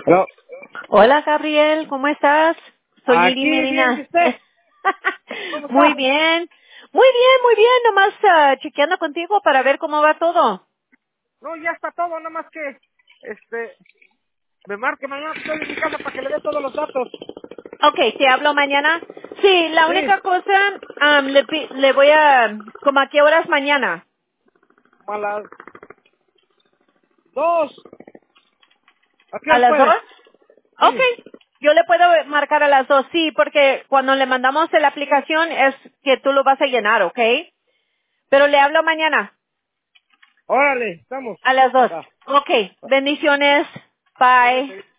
No, Hola, Gabriel, ¿cómo estás? Soy Lili aquí bien, ¿y Medina. usted? ¿Cómo Muy está? bien, muy bien, muy bien. Nomás chequeando contigo para ver cómo va todo. No, ya está todo, nada más que, me marque mañana que estoy en mi casa para que le dé todos los datos. Ok, te hablo mañana. Sí, la Sí, única cosa, le voy a, ¿como a qué horas mañana? a las 2. ¿A qué ¿A hora las dos? puede? Ok, Sí. yo le puedo marcar a las dos, sí, porque cuando le mandamos la aplicación es que tú lo vas a llenar, ¿ok? Pero le hablo mañana. Órale, estamos. A las dos. Va. Ok. Bendiciones. Bye. Igualmente.